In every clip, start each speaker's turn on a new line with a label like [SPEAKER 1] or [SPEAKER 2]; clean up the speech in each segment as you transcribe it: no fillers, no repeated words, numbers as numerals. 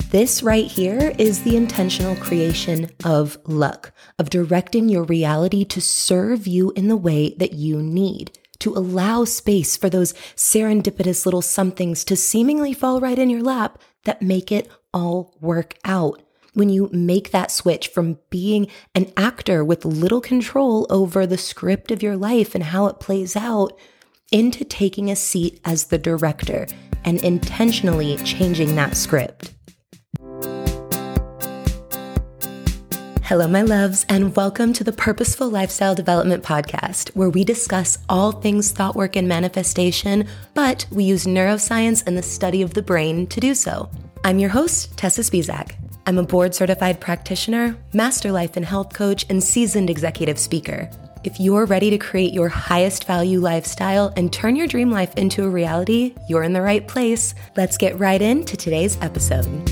[SPEAKER 1] This right here is the intentional creation of luck, of directing your reality to serve you in the way that you need, to allow space for those serendipitous little somethings to seemingly fall right in your lap that make it all work out. When you make that switch from being an actor with little control over the script of your life and how it plays out, into taking a seat as the director and intentionally changing that script. Hello, my loves, and welcome to the Purposeful Lifestyle Development Podcast, where we discuss all things thought work and manifestation, but we use neuroscience and the study of the brain to do so. I'm your host, Tessa Spisak. I'm a board-certified practitioner, master life and health coach, and seasoned executive speaker. If you're ready to create your highest value lifestyle and turn your dream life into a reality, you're in the right place. Let's get right into today's episode.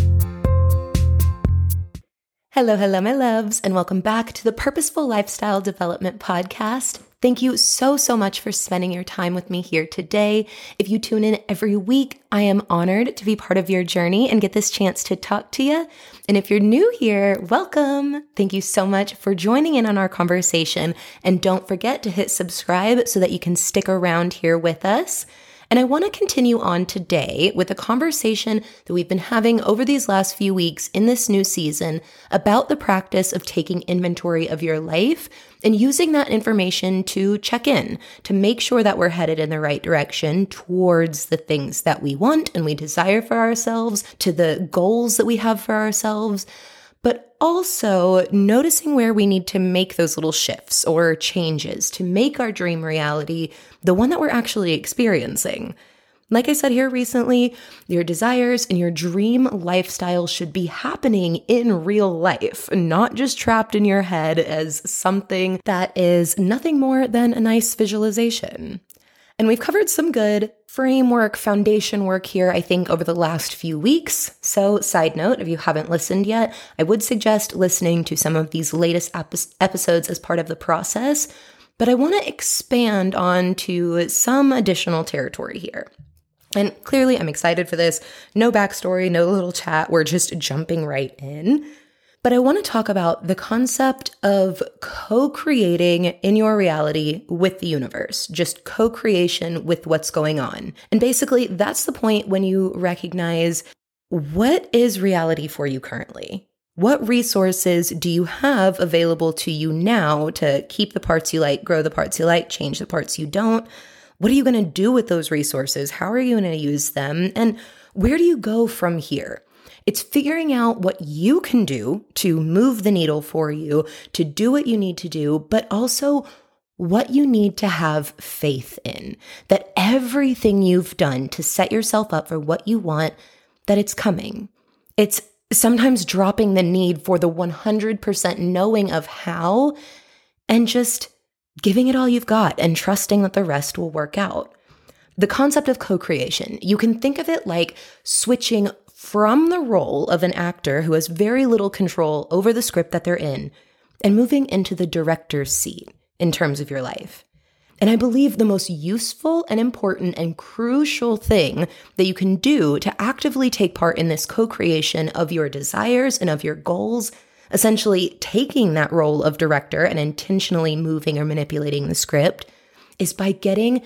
[SPEAKER 1] Hello, my loves, and welcome back to the Purposeful Lifestyle Development Podcast. Thank you so much for spending your time with me here today. If you tune in every week, I am honored to be part of your journey and get this chance to talk to you. And if you're new here, welcome. Thank you so much for joining in on our conversation. And don't forget to hit subscribe so that you can stick around here with us. And I want to continue on today with a conversation that we've been having over these last few weeks in this new season about the practice of taking inventory of your life and using that information to check in, to make sure that we're headed in the right direction towards the things that we want and we desire for ourselves, to the goals that we have for ourselves, but also noticing where we need to make those little shifts or changes to make our dream reality the one that we're actually experiencing. Like I said here recently, your desires and your dream lifestyle should be happening in real life, not just trapped in your head as something that is nothing more than a nice visualization. And we've covered some good framework, foundation work here, I think, over the last few weeks. So, side note, if you haven't listened yet, I would suggest listening to some of these latest episodes as part of the process. But I want to expand on to some additional territory here. And clearly, I'm excited for this. No backstory, no little chat. We're just jumping right in. But I want to talk about the concept of co-creating in your reality with the universe, just co-creation with what's going on. And basically, that's the point when you recognize what is reality for you currently. What resources do you have available to you now to keep the parts you like, grow the parts you like, change the parts you don't? What are you going to do with those resources? How are you going to use them? And where do you go from here? It's figuring out what you can do to move the needle for you, to do what you need to do, but also what you need to have faith in, that everything you've done to set yourself up for what you want, that it's coming. It's sometimes dropping the need for the 100% knowing of how and just giving it all you've got and trusting that the rest will work out. The concept of co-creation, you can think of it like switching from the role of an actor who has very little control over the script that they're in and moving into the director's seat in terms of your life. And I believe the most useful and important and crucial thing that you can do to actively take part in this co-creation of your desires and of your goals, essentially taking that role of director and intentionally moving or manipulating the script, is by getting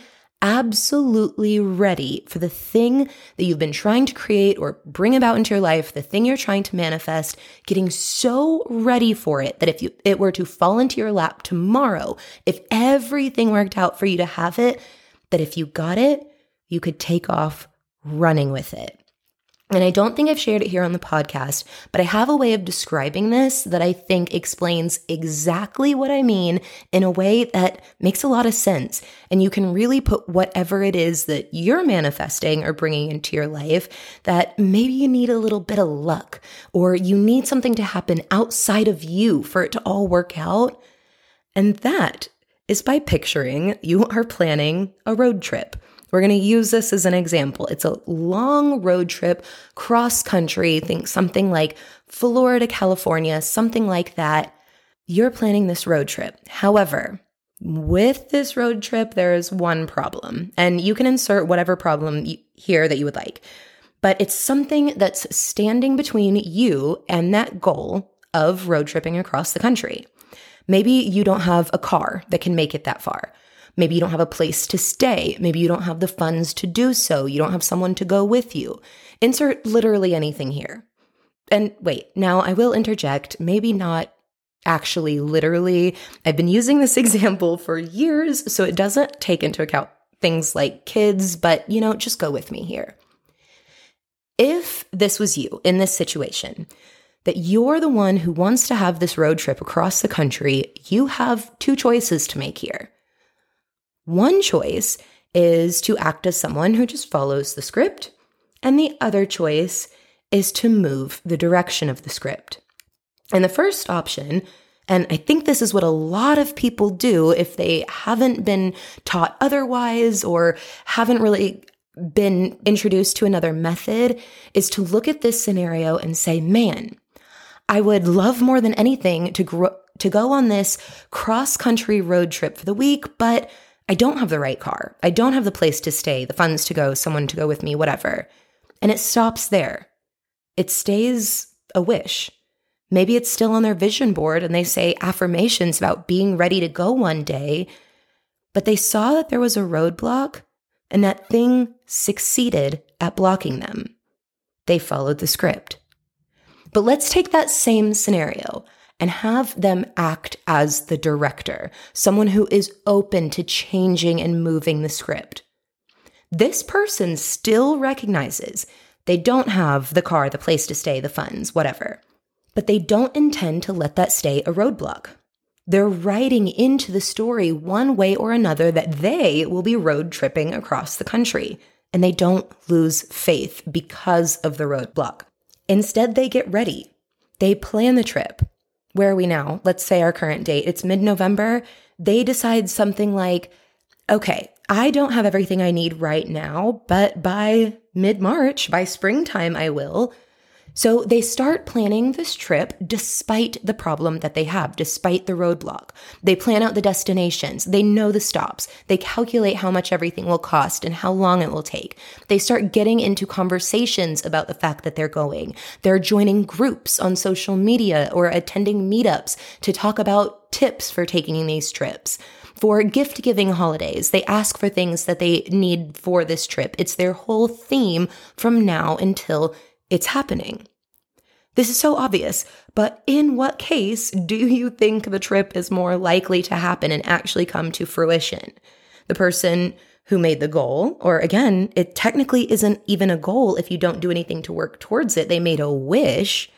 [SPEAKER 1] absolutely ready for the thing that you've been trying to create or bring about into your life, the thing you're trying to manifest, getting so ready for it that if it were to fall into your lap tomorrow, if everything worked out for you to have it, that if you got it, you could take off running with it. And I don't think I've shared it here on the podcast, but I have a way of describing this that I think explains exactly what I mean in a way that makes a lot of sense. And you can really put whatever it is that you're manifesting or bringing into your life, that maybe you need a little bit of luck or you need something to happen outside of you for it to all work out. And that is by picturing you are planning a road trip. We're going to use this as an example. It's a long road trip, cross country, think something like Florida, California, something like that. You're planning this road trip. However, with this road trip, there is one problem, and you can insert whatever problem here that you would like. but it's something that's standing between you and that goal of road tripping across the country. Maybe you don't have a car that can make it that far. Maybe you don't have a place to stay. Maybe you don't have the funds to do so. You don't have someone to go with you. Insert literally anything here. And wait, now I will interject, maybe not actually literally. I've been using this example for years, so it doesn't take into account things like kids, but just go with me here. If this was you in this situation, that you're the one who wants to have this road trip across the country, you have two choices to make here. One choice is to act as someone who just follows the script, and the other choice is to move the direction of the script. And the first option, and I think this is what a lot of people do if they haven't been taught otherwise or haven't really been introduced to another method, is to look at this scenario and say, man, I would love more than anything to go on this cross-country road trip for the week, but I don't have the right car. I don't have the place to stay, the funds to go, someone to go with me, whatever. And it stops there. It stays a wish. Maybe it's still on their vision board and they say affirmations about being ready to go one day, but they saw that there was a roadblock and that thing succeeded at blocking them. They followed the script. But let's take that same scenario and have them act as the director, someone who is open to changing and moving the script. This person still recognizes they don't have the car, the place to stay, the funds, whatever. But they don't intend to let that stay a roadblock. They're writing into the story one way or another that they will be road tripping across the country, and they don't lose faith because of the roadblock. Instead, they get ready. They plan the trip. Where are we now? Let's say our current date. It's mid-November. They decide something like, okay, I don't have everything I need right now, but by mid-March, by springtime, I will. So they start planning this trip despite the problem that they have, despite the roadblock. They plan out the destinations. They know the stops. They calculate how much everything will cost and how long it will take. They start getting into conversations about the fact that they're going. They're joining groups on social media or attending meetups to talk about tips for taking these trips. For gift-giving holidays, they ask for things that they need for this trip. It's their whole theme from now until it's happening. This is so obvious, but in what case do you think the trip is more likely to happen and actually come to fruition? The person who made the goal, or again, it technically isn't even a goal if you don't do anything to work towards it. They made a wish,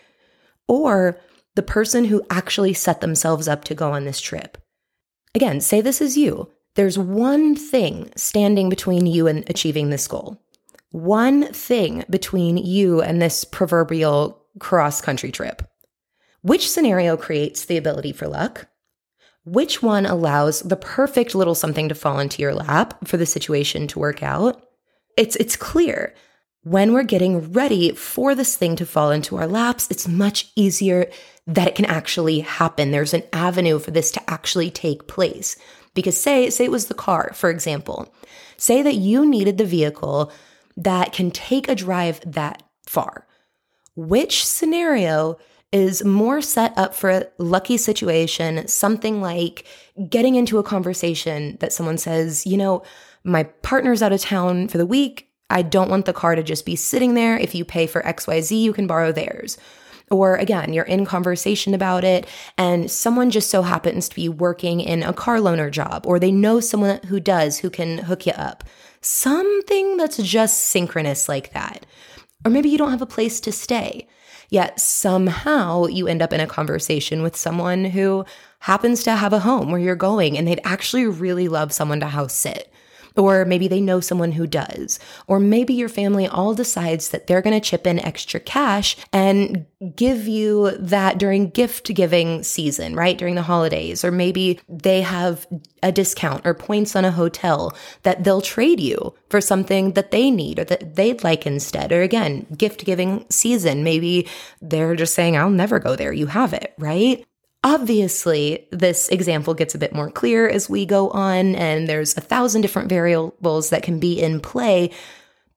[SPEAKER 1] or the person who actually set themselves up to go on this trip. Again, say this is you. There's one thing standing between you and achieving this goal. One thing between you and this proverbial cross-country trip. Which scenario creates the ability for luck? Which one allows the perfect little something to fall into your lap for the situation to work out? It's clear. When we're getting ready for this thing to fall into our laps, it's much easier that it can actually happen. There's an avenue for this to actually take place. Because say it was the car, for example. Say that you needed the vehicle that can take a drive that far. Which scenario is more set up for a lucky situation, something like getting into a conversation that someone says, my partner's out of town for the week. I don't want the car to just be sitting there. If you pay for XYZ, you can borrow theirs. Or again, you're in conversation about it and someone just so happens to be working in a car loaner job, or they know someone who can hook you up. Something that's just synchronous like that. Or maybe you don't have a place to stay, yet somehow you end up in a conversation with someone who happens to have a home where you're going and they'd actually really love someone to house sit. Or maybe they know someone who does. Or maybe your family all decides that they're going to chip in extra cash and give you that during gift giving season, right? During the holidays. Or maybe they have a discount or points on a hotel that they'll trade you for something that they need or that they'd like instead. Or again, gift giving season. Maybe they're just saying, I'll never go there. You have it, right? Obviously, this example gets a bit more clear as we go on, and there's 1,000 different variables that can be in play.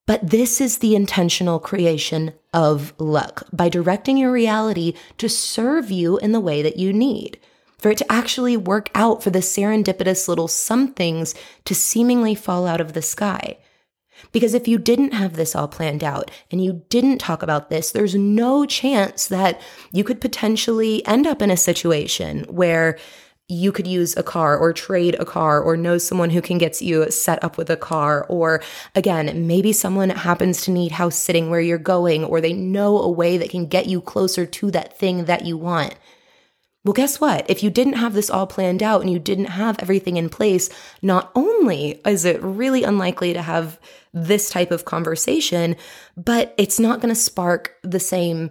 [SPEAKER 1] But this is the intentional creation of luck, by directing your reality to serve you in the way that you need, for it to actually work out, for the serendipitous little somethings to seemingly fall out of the sky. Because if you didn't have this all planned out and you didn't talk about this, there's no chance that you could potentially end up in a situation where you could use a car or trade a car or know someone who can get you set up with a car. Or again, maybe someone happens to need house sitting where you're going, or they know a way that can get you closer to that thing that you want. Well, guess what? If you didn't have this all planned out and you didn't have everything in place, not only is it really unlikely to have this type of conversation, but it's not going to spark the same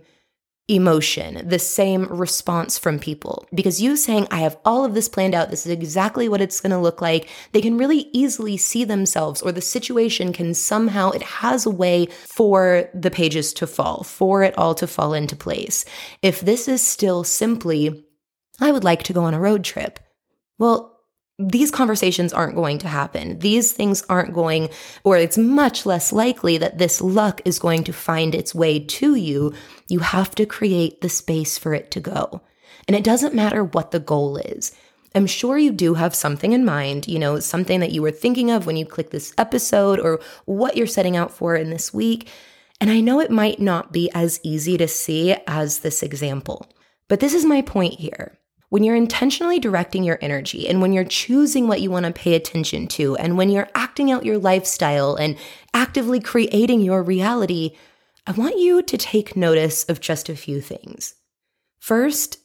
[SPEAKER 1] emotion, the same response from people. Because you saying, I have all of this planned out, this is exactly what it's going to look like, they can really easily see themselves, or the situation can somehow, it has a way for the pages to fall, for it all to fall into place. If this is still simply, I would like to go on a road trip, well, these conversations aren't going to happen. These things aren't going, or it's much less likely that this luck is going to find its way to you. You have to create the space for it to go. And it doesn't matter what the goal is. I'm sure you do have something in mind, something that you were thinking of when you click this episode, or what you're setting out for in this week. And I know it might not be as easy to see as this example, but this is my point here. When you're intentionally directing your energy, and when you're choosing what you want to pay attention to, and when you're acting out your lifestyle and actively creating your reality, I want you to take notice of just a few things. First,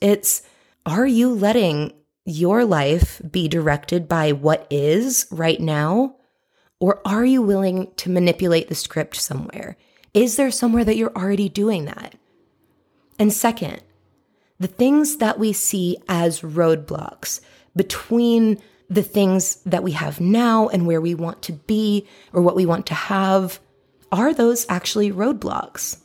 [SPEAKER 1] are you letting your life be directed by what is right now? Or are you willing to manipulate the script somewhere? Is there somewhere that you're already doing that? And second, the things that we see as roadblocks between the things that we have now and where we want to be or what we want to have, are those actually roadblocks?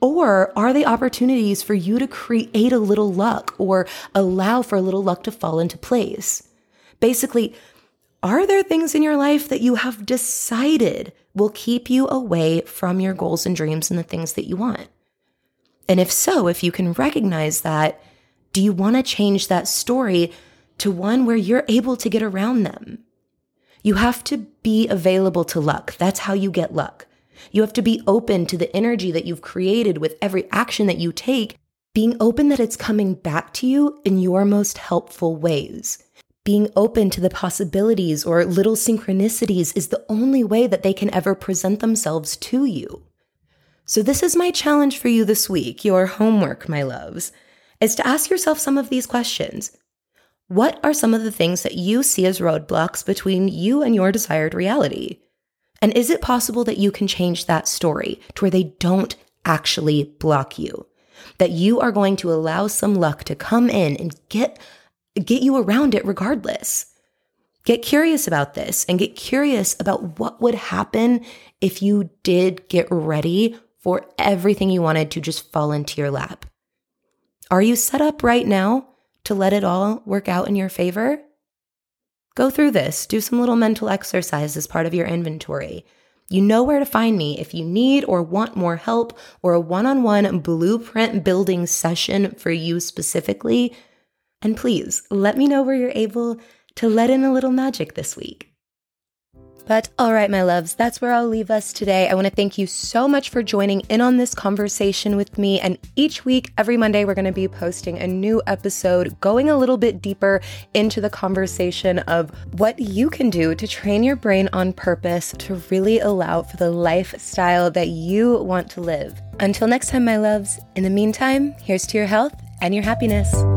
[SPEAKER 1] Or are they opportunities for you to create a little luck or allow for a little luck to fall into place? Basically, are there things in your life that you have decided will keep you away from your goals and dreams and the things that you want? And if so, if you can recognize that, do you want to change that story to one where you're able to get around them? You have to be available to luck. That's how you get luck. You have to be open to the energy that you've created with every action that you take, being open that it's coming back to you in your most helpful ways. Being open to the possibilities or little synchronicities is the only way that they can ever present themselves to you. So this is my challenge for you this week, your homework, my loves, is to ask yourself some of these questions. What are some of the things that you see as roadblocks between you and your desired reality? And is it possible that you can change that story to where they don't actually block you? That you are going to allow some luck to come in and get you around it regardless? Get curious about this and get curious about what would happen if you did get ready for everything you wanted to just fall into your lap. Are you set up right now to let it all work out in your favor? Go through this. Do some little mental exercise as part of your inventory. You know where to find me if you need or want more help or a one-on-one blueprint building session for you specifically. And please let me know where you're able to let in a little magic this week. But all right, my loves, that's where I'll leave us today. I want to thank you so much for joining in on this conversation with me. And each week, every Monday, we're going to be posting a new episode, going a little bit deeper into the conversation of what you can do to train your brain on purpose to really allow for the lifestyle that you want to live. Until next time, my loves, in the meantime, here's to your health and your happiness.